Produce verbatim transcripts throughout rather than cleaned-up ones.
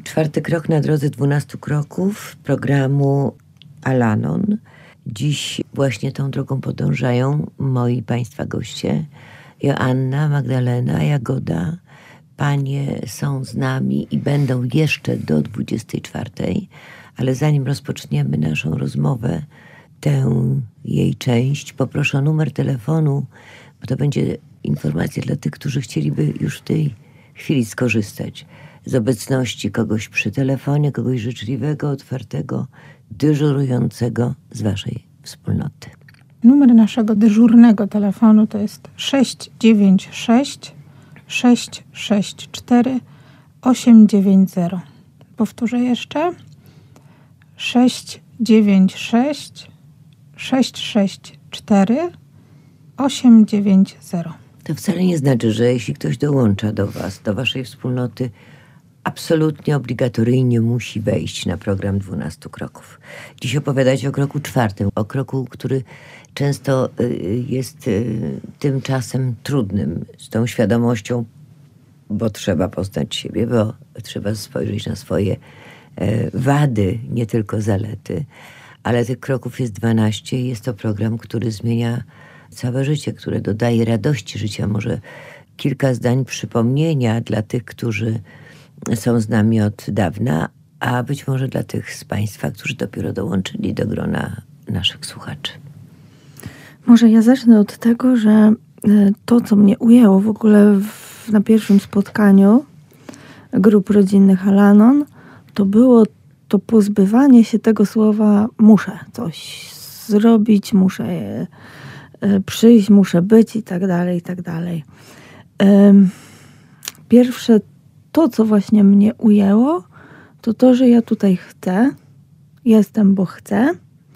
Czwarty krok na drodze dwunastu kroków programu Al-Anon. Dziś właśnie tą drogą podążają moi Państwa goście. Joanna, Magdalena, Jagoda. Panie są z nami i będą jeszcze do dwudziestej czwartej. Ale zanim rozpoczniemy naszą rozmowę, tę jej część, poproszę o numer telefonu, bo to będzie informacja dla tych, którzy chcieliby już w tej chwili skorzystać z obecności kogoś przy telefonie, kogoś życzliwego, otwartego, dyżurującego z waszej wspólnoty. Numer naszego dyżurnego telefonu to jest sześć dziewięć sześć sześć sześć cztery osiem dziewięć zero. Powtórzę jeszcze. sześć dziewięć sześć sześć sześć cztery osiem dziewięć zero. To wcale nie znaczy, że jeśli ktoś dołącza do was, do waszej wspólnoty, absolutnie obligatoryjnie musi wejść na program dwunastu kroków. Dziś opowiadać o kroku czwartym, o kroku, który często jest tym czasem trudnym, z tą świadomością, bo trzeba poznać siebie, bo trzeba spojrzeć na swoje wady, nie tylko zalety, ale tych kroków jest dwanaście i jest to program, który zmienia całe życie, które dodaje radości życia. Może kilka zdań przypomnienia dla tych, którzy są z nami od dawna, a być może dla tych z Państwa, którzy dopiero dołączyli do grona naszych słuchaczy. Może ja zacznę od tego, że to, co mnie ujęło w ogóle w, na pierwszym spotkaniu grup rodzinnych Al-Anon, to było to pozbywanie się tego słowa muszę coś zrobić, muszę przyjść, muszę być i tak dalej, i tak dalej. Pierwsze to, co właśnie mnie ujęło, to to, że ja tutaj chcę, jestem, bo chcę,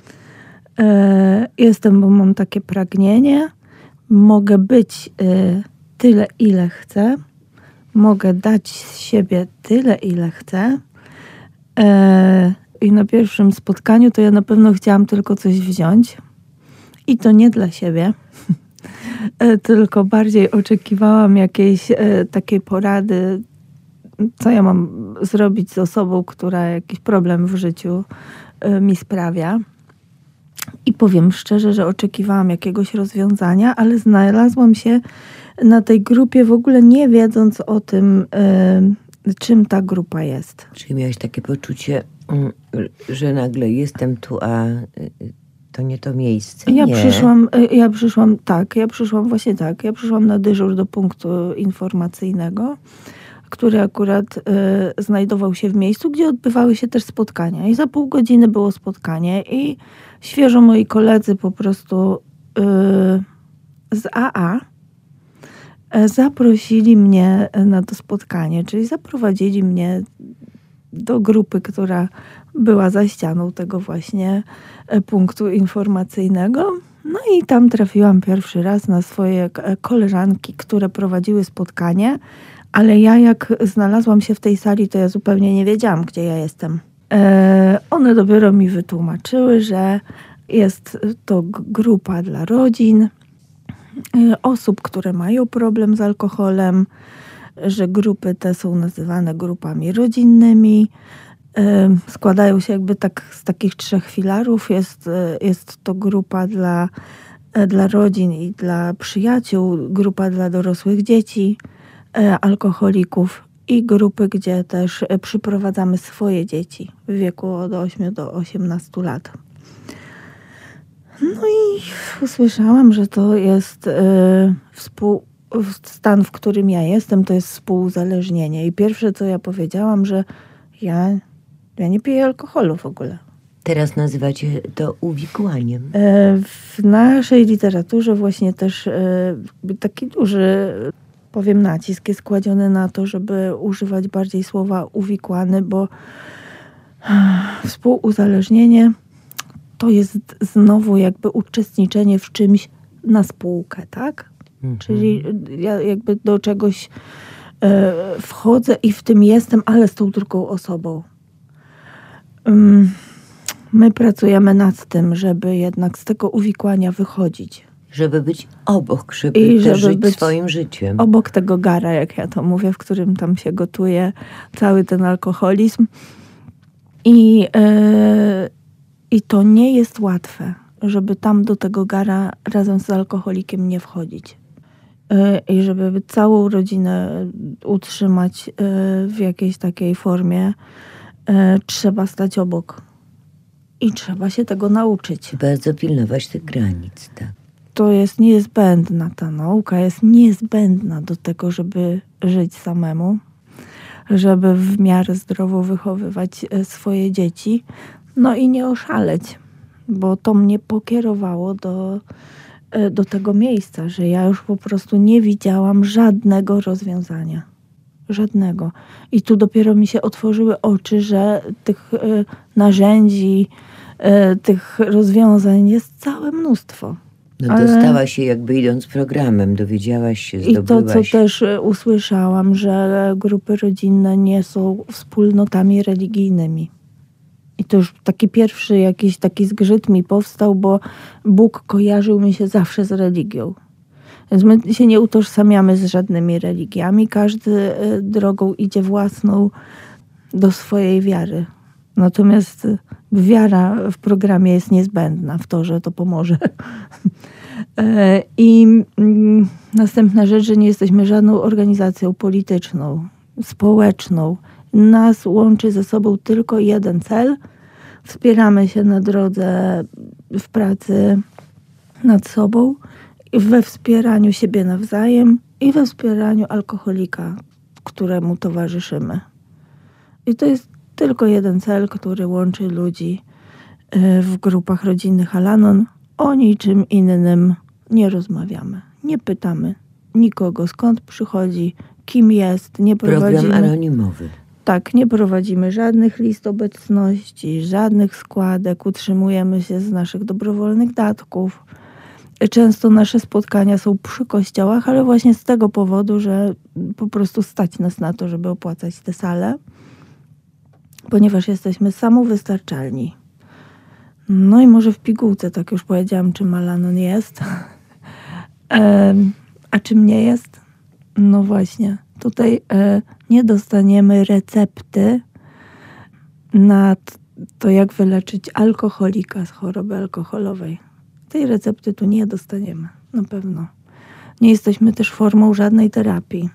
jestem, bo mam takie pragnienie, mogę być tyle, ile chcę, mogę dać z siebie tyle, ile chcę. I na pierwszym spotkaniu to ja na pewno chciałam tylko coś wziąć. I to nie dla siebie, tylko bardziej oczekiwałam jakiejś takiej porady, co ja mam zrobić z osobą, która jakiś problem w życiu mi sprawia. I powiem szczerze, że oczekiwałam jakiegoś rozwiązania, ale znalazłam się na tej grupie w ogóle nie wiedząc o tym, czym ta grupa jest. Czyli miałeś takie poczucie, że nagle jestem tu, a to nie to miejsce. Ja nie. przyszłam, ja przyszłam, tak, ja przyszłam właśnie tak, ja przyszłam na dyżur do punktu informacyjnego, który akurat y, znajdował się w miejscu, gdzie odbywały się też spotkania. I za pół godziny było spotkanie i świeżo moi koledzy po prostu y, z A A y, zaprosili mnie na to spotkanie, czyli zaprowadzili mnie do grupy, która była za ścianą tego właśnie punktu informacyjnego. No i tam trafiłam pierwszy raz na swoje koleżanki, które prowadziły spotkanie, ale ja jak znalazłam się w tej sali, to ja zupełnie nie wiedziałam, gdzie ja jestem. E, one dopiero mi wytłumaczyły, że jest to grupa dla rodzin, e, osób, które mają problem z alkoholem, że grupy te są nazywane grupami rodzinnymi. Składają się jakby tak z takich trzech filarów. Jest, jest to grupa dla, dla rodzin i dla przyjaciół, grupa dla dorosłych dzieci, alkoholików i grupy, gdzie też przyprowadzamy swoje dzieci w wieku od ośmiu do osiemnastu lat. No i usłyszałam, że to jest współ stan, w którym ja jestem, to jest współuzależnienie. I pierwsze, co ja powiedziałam, że ja, ja nie piję alkoholu w ogóle. Teraz nazywacie to uwikłaniem. W naszej literaturze właśnie też taki duży, powiem, nacisk jest kładziony na to, żeby używać bardziej słowa uwikłany, bo współuzależnienie to jest znowu jakby uczestniczenie w czymś na spółkę, tak? Mhm. Czyli ja jakby do czegoś e, wchodzę i w tym jestem, ale z tą drugą osobą. Um, my pracujemy nad tym, żeby jednak z tego uwikłania wychodzić. Żeby być obok, żeby I też żeby żyć być swoim życiem. obok tego gara, jak ja to mówię, w którym tam się gotuje cały ten alkoholizm. I, yy, i to nie jest łatwe, żeby tam do tego gara razem z alkoholikiem nie wchodzić. Yy, I żeby całą rodzinę utrzymać yy, w jakiejś takiej formie, yy, trzeba stać obok. I trzeba się tego nauczyć. Bardzo pilnować tych granic, tak. To jest niezbędna, ta nauka jest niezbędna do tego, żeby żyć samemu, żeby w miarę zdrowo wychowywać swoje dzieci, no i nie oszaleć, bo to mnie pokierowało do, do tego miejsca, że ja już po prostu nie widziałam żadnego rozwiązania. Żadnego. I tu dopiero mi się otworzyły oczy, że tych y, narzędzi, y, tych rozwiązań jest całe mnóstwo. No Ale... dostałaś się jakby idąc programem, dowiedziałaś się, zdobyłaś. I to, co też usłyszałam, że grupy rodzinne nie są wspólnotami religijnymi. I to już taki pierwszy jakiś taki zgrzyt mi powstał, bo Bóg kojarzył mi się zawsze z religią. Więc my się nie utożsamiamy z żadnymi religiami. Każdy drogą idzie własną do swojej wiary. Natomiast wiara w programie jest niezbędna w to, że to pomoże. I następna rzecz, że nie jesteśmy żadną organizacją polityczną, społeczną. Nas łączy ze sobą tylko jeden cel. Wspieramy się na drodze w pracy nad sobą, we wspieraniu siebie nawzajem i we wspieraniu alkoholika, któremu towarzyszymy. I to jest tylko jeden cel, który łączy ludzi w grupach rodzinnych Al-Anon. O niczym innym nie rozmawiamy. Nie pytamy nikogo, skąd przychodzi, kim jest. Nie prowadzimy, program anonimowy. Tak, nie prowadzimy żadnych list obecności, żadnych składek. Utrzymujemy się z naszych dobrowolnych datków. Często nasze spotkania są przy kościołach, ale właśnie z tego powodu, że po prostu stać nas na to, żeby opłacać te sale, ponieważ jesteśmy samowystarczalni. No i może w pigułce, tak już powiedziałam, czym Al-Anon jest. e, a czym nie jest? No właśnie, tutaj e, nie dostaniemy recepty na to, jak wyleczyć alkoholika z choroby alkoholowej. Tej recepty tu nie dostaniemy, na pewno. Nie jesteśmy też formą żadnej terapii.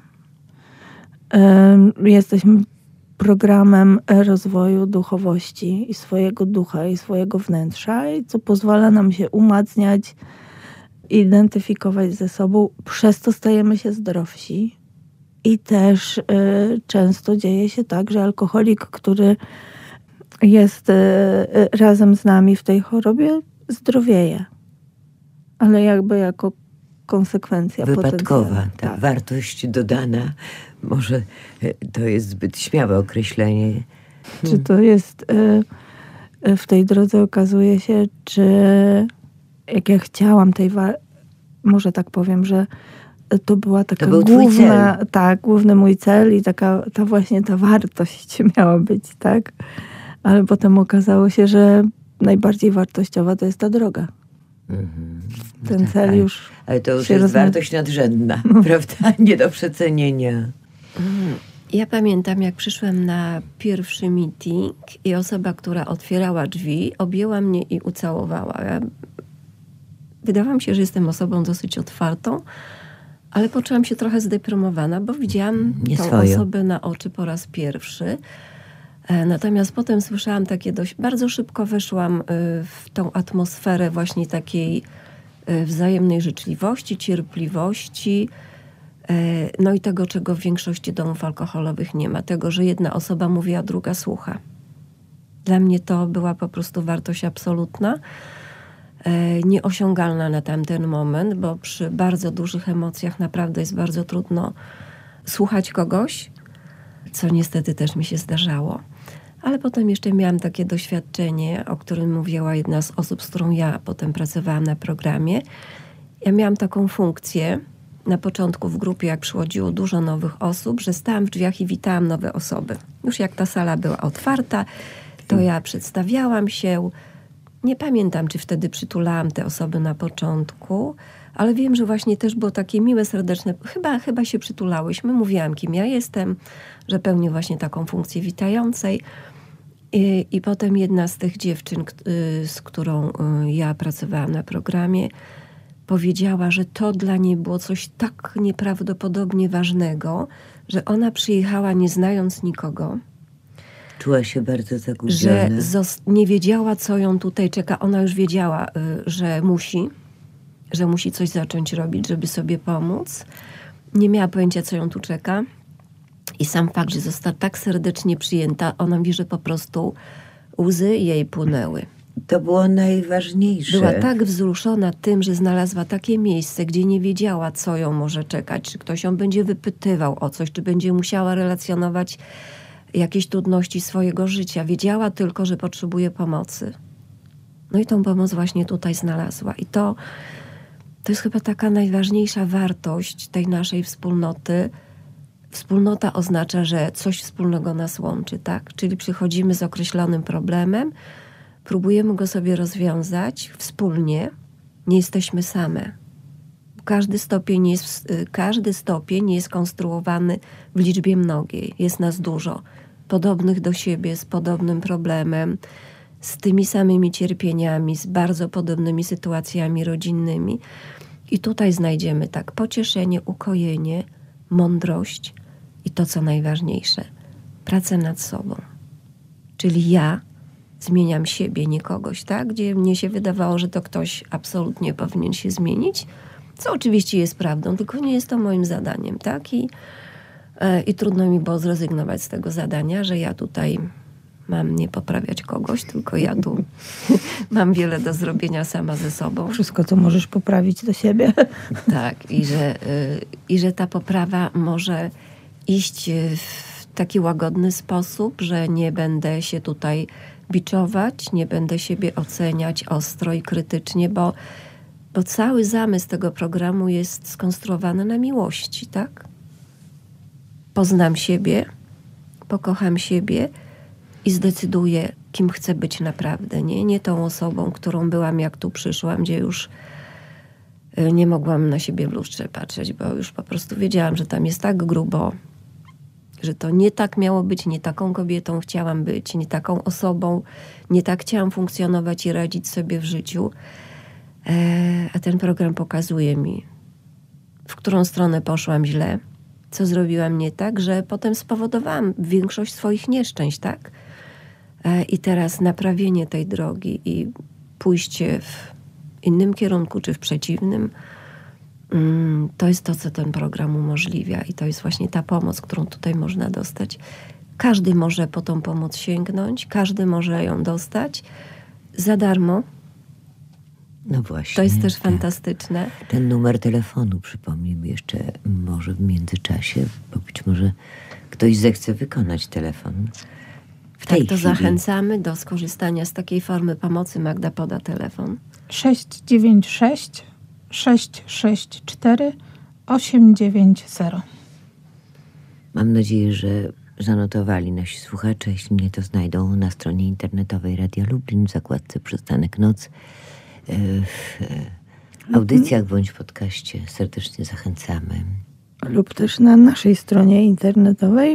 Yy, jesteśmy programem rozwoju duchowości i swojego ducha i swojego wnętrza, i co pozwala nam się umacniać, identyfikować ze sobą. Przez to stajemy się zdrowsi. I też yy, często dzieje się tak, że alkoholik, który jest yy, razem z nami w tej chorobie, zdrowieje. Ale jakby jako konsekwencja wypadkowa, tak, tak. Wartość dodana. Może to jest zbyt śmiałe określenie. Czy to jest y, w tej drodze okazuje się, czy jak ja chciałam tej wa- może tak powiem, że to była taka to był główna, tak, główny mój cel i taka ta właśnie ta wartość miała być, tak? Ale potem okazało się, że najbardziej wartościowa to jest ta droga. Mhm. No Ten tak, cel ale, już ale to już się jest rozma- wartość nadrzędna, prawda? Nie do przecenienia. Ja pamiętam, jak przyszłam na pierwszy meeting i osoba, która otwierała drzwi, objęła mnie i ucałowała. Ja... Wydawało mi się, że jestem osobą dosyć otwartą, ale poczułam się trochę zdeprimowana, bo widziałam Nie tą swoje. osobę na oczy po raz pierwszy. Natomiast potem słyszałam takie dość... Bardzo szybko weszłam w tą atmosferę właśnie takiej wzajemnej życzliwości, cierpliwości, no i tego, czego w większości domów alkoholowych nie ma. Tego, że jedna osoba mówi, a druga słucha. Dla mnie to była po prostu wartość absolutna, nieosiągalna na tamten moment, bo przy bardzo dużych emocjach naprawdę jest bardzo trudno słuchać kogoś, co niestety też mi się zdarzało. Ale potem jeszcze miałam takie doświadczenie, o którym mówiła jedna z osób, z którą ja potem pracowałam na programie. Ja miałam taką funkcję na początku w grupie, jak przychodziło dużo nowych osób, że stałam w drzwiach i witałam nowe osoby. Już jak ta sala była otwarta, to ja przedstawiałam się. Nie pamiętam, czy wtedy przytulałam te osoby na początku, ale wiem, że właśnie też było takie miłe, serdeczne. Chyba, chyba się przytulałyśmy. Mówiłam, kim ja jestem, że pełnię właśnie taką funkcję witającej. I, i potem jedna z tych dziewczyn, z którą ja pracowałam na programie, powiedziała, że to dla niej było coś tak nieprawdopodobnie ważnego, że ona przyjechała nie znając nikogo. Czuła się bardzo zagubiona. Że nie wiedziała, co ją tutaj czeka. Ona już wiedziała, że musi, że musi coś zacząć robić, żeby sobie pomóc. Nie miała pojęcia, co ją tu czeka. I sam fakt, że została tak serdecznie przyjęta, ona mówi, że po prostu łzy jej płynęły. To było najważniejsze. Była tak wzruszona tym, że znalazła takie miejsce, gdzie nie wiedziała, co ją może czekać. Czy ktoś ją będzie wypytywał o coś, czy będzie musiała relacjonować jakieś trudności swojego życia. Wiedziała tylko, że potrzebuje pomocy. No i tą pomoc właśnie tutaj znalazła. I to, to jest chyba taka najważniejsza wartość tej naszej wspólnoty. Wspólnota oznacza, że coś wspólnego nas łączy, tak? Czyli przychodzimy z określonym problemem, próbujemy go sobie rozwiązać wspólnie. Nie jesteśmy same. Każdy stopień jest, każdy stopień jest konstruowany w liczbie mnogiej. Jest nas dużo. Podobnych do siebie, z podobnym problemem, z tymi samymi cierpieniami, z bardzo podobnymi sytuacjami rodzinnymi. I tutaj znajdziemy tak pocieszenie, ukojenie, mądrość i to, co najważniejsze, pracę nad sobą. Czyli ja zmieniam siebie, nie kogoś, tak? Gdzie mnie się wydawało, że to ktoś absolutnie powinien się zmienić, co oczywiście jest prawdą, tylko nie jest to moim zadaniem, tak? I, e, i trudno mi było zrezygnować z tego zadania, że ja tutaj mam nie poprawiać kogoś, tylko ja tu mam wiele do zrobienia sama ze sobą. Wszystko, co możesz poprawić do siebie. Tak, i że, y, i że ta poprawa może iść w taki łagodny sposób, że nie będę się tutaj biczować, nie będę siebie oceniać ostro i krytycznie, bo, bo cały zamysł tego programu jest skonstruowany na miłości, tak? Poznam siebie, pokocham siebie i zdecyduję, kim chcę być naprawdę. Nie, nie tą osobą, którą byłam, jak tu przyszłam, gdzie już nie mogłam na siebie w lustrze patrzeć, bo już po prostu wiedziałam, że tam jest tak grubo, że to nie tak miało być, nie taką kobietą chciałam być, nie taką osobą, nie tak chciałam funkcjonować i radzić sobie w życiu. E, a ten program pokazuje mi, w którą stronę poszłam źle, co zrobiłam nie tak, że potem spowodowałam większość swoich nieszczęść, tak? E, I teraz naprawienie tej drogi i pójście w innym kierunku, czy w przeciwnym, to jest to, co ten program umożliwia i to jest właśnie ta pomoc, którą tutaj można dostać. Każdy może po tą pomoc sięgnąć, każdy może ją dostać za darmo. No właśnie. To jest też tak. fantastyczne. Ten numer telefonu przypomnijmy jeszcze może w międzyczasie, bo być może ktoś zechce wykonać telefon. W tej tak, to chwili. zachęcamy do skorzystania z takiej formy pomocy. Magda poda telefon. sześć dziewięć sześć sześć sześć cztery osiem dziewięć zero. Mam nadzieję, że zanotowali nasi słuchacze, jeśli mnie to znajdą na stronie internetowej Radia Lublin w zakładce Przystanek Noc. W audycjach bądź podcaście serdecznie zachęcamy. Lub też na naszej stronie internetowej.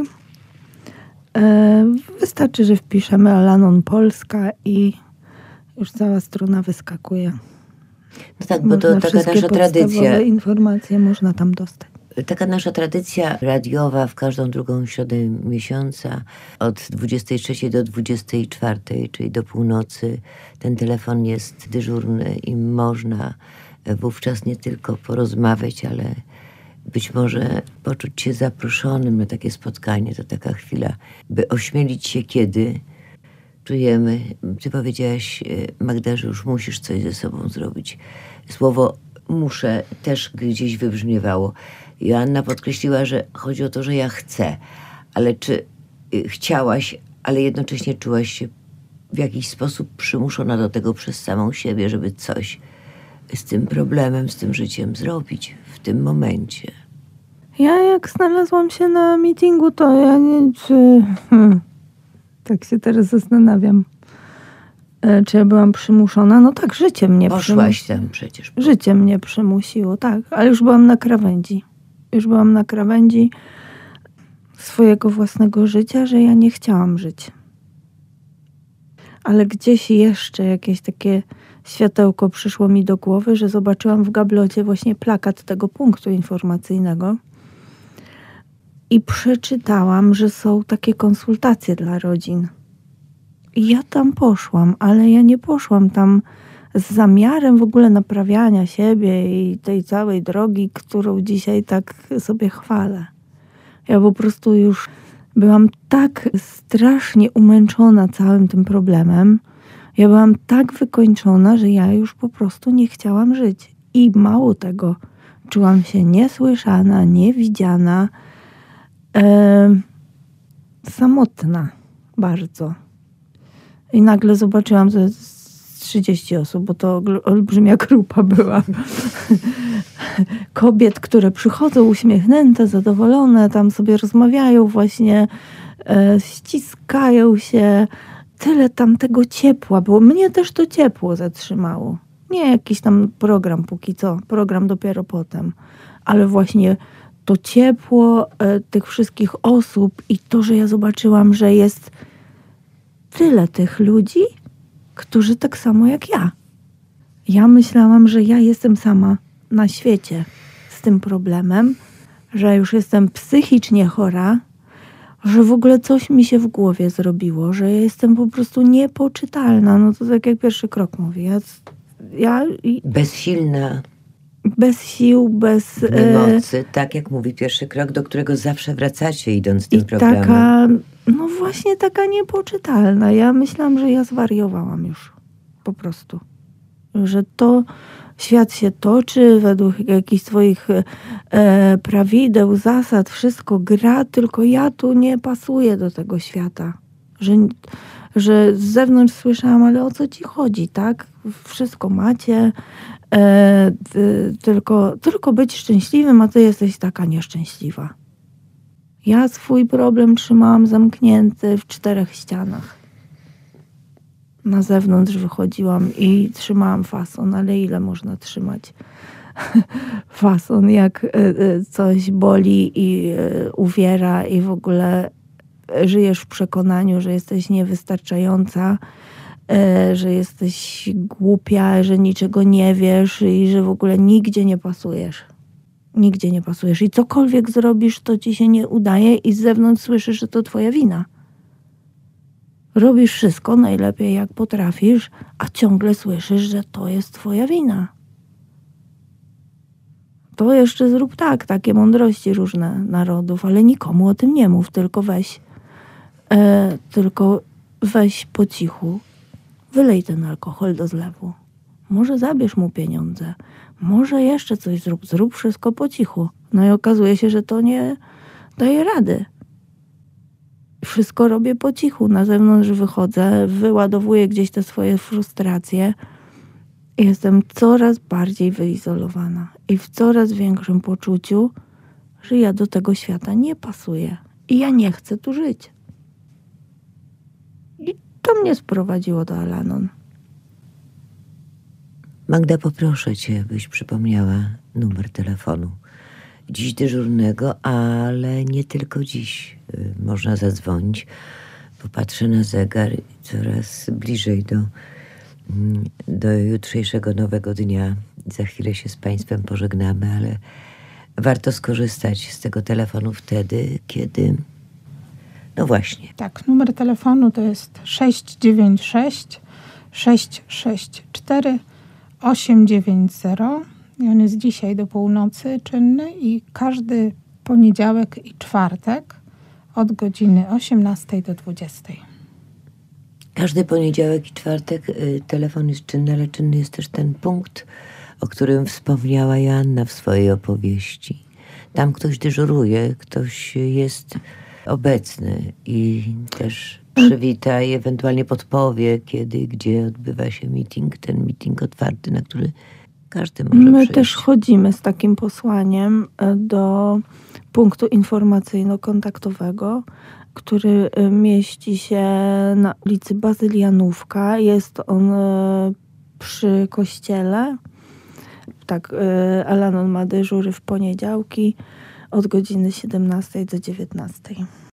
Wystarczy, że wpiszemy Al-Anon Polska i już cała strona wyskakuje. No tak, bo to taka nasza tradycja. Informacje można tam dostać. Taka nasza tradycja radiowa w każdą drugą środę miesiąca od dwudziestej trzeciej do dwudziestej czwartej, czyli do północy. Ten telefon jest dyżurny i można wówczas nie tylko porozmawiać, ale być może poczuć się zaproszonym na takie spotkanie. To taka chwila, by ośmielić się, kiedy czujemy. Ty powiedziałaś, Magda, że już musisz coś ze sobą zrobić. Słowo muszę też gdzieś wybrzmiewało. Joanna podkreśliła, że chodzi o to, że ja chcę. Ale czy chciałaś, ale jednocześnie czułaś się w jakiś sposób przymuszona do tego przez samą siebie, żeby coś z tym problemem, z tym życiem zrobić w tym momencie? Ja jak znalazłam się na meetingu, to ja nie... Czy, hmm, tak się teraz zastanawiam. E, Czy ja byłam przymuszona? No tak, życie mnie Poszłaś przymusiło. tam przecież. Życie mnie przymusiło, tak. Ale już byłam na krawędzi. Już byłam na krawędzi swojego własnego życia, że ja nie chciałam żyć. Ale gdzieś jeszcze jakieś takie światełko przyszło mi do głowy, że zobaczyłam w gablocie właśnie plakat tego punktu informacyjnego i przeczytałam, że są takie konsultacje dla rodzin. I ja tam poszłam, ale ja nie poszłam tam z zamiarem w ogóle naprawiania siebie i tej całej drogi, którą dzisiaj tak sobie chwalę. Ja po prostu już byłam tak strasznie umęczona całym tym problemem. Ja byłam tak wykończona, że ja już po prostu nie chciałam żyć. I mało tego, czułam się niesłyszana, niewidziana, e, samotna bardzo. I nagle zobaczyłam, że trzydzieści osób, bo to olbrzymia grupa była. Kobiet, które przychodzą uśmiechnięte, zadowolone, tam sobie rozmawiają właśnie, e, ściskają się. Tyle tam tego ciepła było. Mnie też to ciepło zatrzymało. Nie jakiś tam program póki co, program dopiero potem. Ale właśnie to ciepło e, tych wszystkich osób i to, że ja zobaczyłam, że jest tyle tych ludzi, którzy tak samo jak ja. Ja myślałam, że ja jestem sama na świecie z tym problemem, że już jestem psychicznie chora, że w ogóle coś mi się w głowie zrobiło, że ja jestem po prostu niepoczytalna. No to tak jak pierwszy krok mówię. Ja, ja Bezsilna. Bez sił, bez mocy, tak jak mówi pierwszy krok, do którego zawsze wracacie idąc tym i programem. taka, no właśnie taka niepoczytalna. Ja myślałam, że ja zwariowałam już. Po prostu. Że to świat się toczy według jakichś swoich e, prawideł, zasad, wszystko gra, tylko ja tu nie pasuję do tego świata. Że, że z zewnątrz słyszałam, ale o co ci chodzi, tak? Wszystko macie, e, ty, tylko, tylko być szczęśliwym, a ty jesteś taka nieszczęśliwa. Ja swój problem trzymałam zamknięty w czterech ścianach. Na zewnątrz wychodziłam i trzymałam fason, ale ile można trzymać fason, jak coś boli i uwiera i w ogóle żyjesz w przekonaniu, że jesteś niewystarczająca, że jesteś głupia, że niczego nie wiesz i że w ogóle nigdzie nie pasujesz. Nigdzie nie pasujesz. I cokolwiek zrobisz, to ci się nie udaje i z zewnątrz słyszysz, że to twoja wina. Robisz wszystko najlepiej jak potrafisz, a ciągle słyszysz, że to jest twoja wina. To jeszcze zrób tak, takie mądrości różne narodów, ale nikomu o tym nie mów, tylko weź, e, tylko weź po cichu, wylej ten alkohol do zlewu. Może zabierz mu pieniądze, może jeszcze coś zrób, zrób wszystko po cichu. No i okazuje się, że to nie daje rady. Wszystko robię po cichu. Na zewnątrz wychodzę, wyładowuję gdzieś te swoje frustracje. Jestem coraz bardziej wyizolowana i w coraz większym poczuciu, że ja do tego świata nie pasuję i ja nie chcę tu żyć. I to mnie sprowadziło do Al-Anon. Magda, poproszę cię, byś przypomniała numer telefonu. Dziś dyżurnego, ale nie tylko dziś. Można zadzwonić. Popatrzę na zegar i coraz bliżej do, do jutrzejszego nowego dnia. Za chwilę się z państwem pożegnamy, ale warto skorzystać z tego telefonu wtedy, kiedy... No właśnie. Tak, numer telefonu to jest sześć dziewięć sześć sześć sześć cztery osiem dziewięć zero. I on jest dzisiaj do północy czynny i każdy poniedziałek i czwartek od godziny osiemnastej do dwudziestej. Każdy poniedziałek i czwartek y, telefon jest czynny, ale czynny jest też ten punkt, o którym wspomniała Joanna w swojej opowieści. Tam ktoś dyżuruje, ktoś jest obecny i też przywita i ewentualnie podpowie, kiedy, gdzie odbywa się meeting, ten meeting otwarty, na który każdy może My przyjść. też chodzimy z takim posłaniem do punktu informacyjno-kontaktowego, który mieści się na ulicy Bazylianówka. Jest on przy kościele. Tak, Al-Anon ma dyżury w poniedziałki od godziny siedemnastej do dziewiętnastej.